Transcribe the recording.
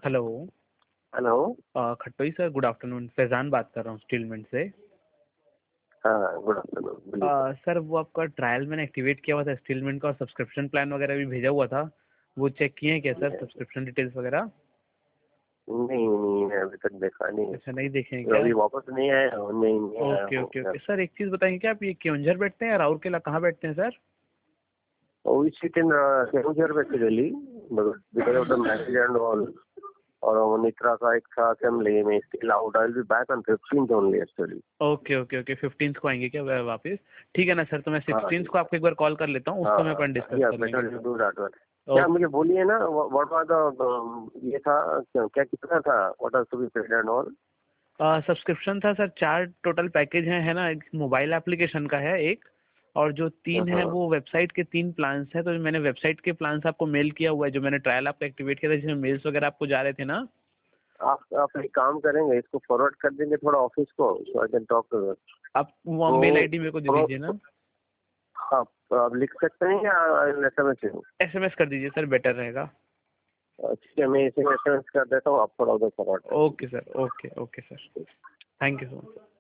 Hello. Hello. Khattoi sir, good afternoon. Faizan बात कर रहा हूँ स्टीलमेंट से। हाँ, गुड आफ्टरनून, बोलिए सर। सर वो आपका ट्रायल मैंने एक्टिवेट किया हुआ था स्टीलमेंट का, और सब्सक्रिप्शन प्लान वगैरह भी भेजा हुआ था। वो चेक किए हैं क्या सर, सब्सक्रिप्शन डिटेल्स वगैरह? नहीं नहीं, मैं अभी तक देखा नहीं। अच्छा, नहीं देखे हैं क्या? अभी वापस नहीं आया, नहीं आया ओके हूँ ओके घर। ओके सर, एक चीज़ बताएंगे क्या, आप ये केओंझर बैठते हैं या राउरकेला, कहाँ बैठते हैं sir? We sit in Keonjhar basically, because of the marriage and all. और मनित्रा का एक था असेंबली में, still out. I will be back on 15th only actually. Okay okay okay, 15 को आएंगे क्या वापस? ठीक है ना सर, तो मैं हाँ 16 को आपको एक बार कॉल कर लेता हूँ, उस हाँ समय अपन डिस्कस या कर बेटर लेंगे। You do that one. क्या मुझे बोलिए ना, व्हाट वाज द ये था क्या कितना था, what are to be paid and all? Subscription था सर, 4 टोटल पैकेज हैं, है ना। एक मोबाइल एप्लीकेशन का है एक, और जो 3 है वो वेबसाइट के 3 प्लान्स हैं। तो मैंने वेबसाइट के प्लान्स आपको मेल किया हुआ है, जो मैंने ट्रायल आपका एक्टिवेट किया था, जिसमें मेल्स वगैरह आपको जा रहे थे ना। आप एक काम करेंगे, इसको फॉरवर्ड कर देंगे थोड़ा ऑफिस को, so I can talk to. आप वो मेल आईडी मेरे को दे दीजिए ना। हाँ, आप लिख सकते हैं या SMS? एसएमएस कर दीजिए सर, बेटर रहेगा। ठीक है, मैं इसे SMS कर देता हूँ, आप थोड़ा उधर फॉरवर्ड कर दीजिए। Okay sir, okay okay sir, thank you so much.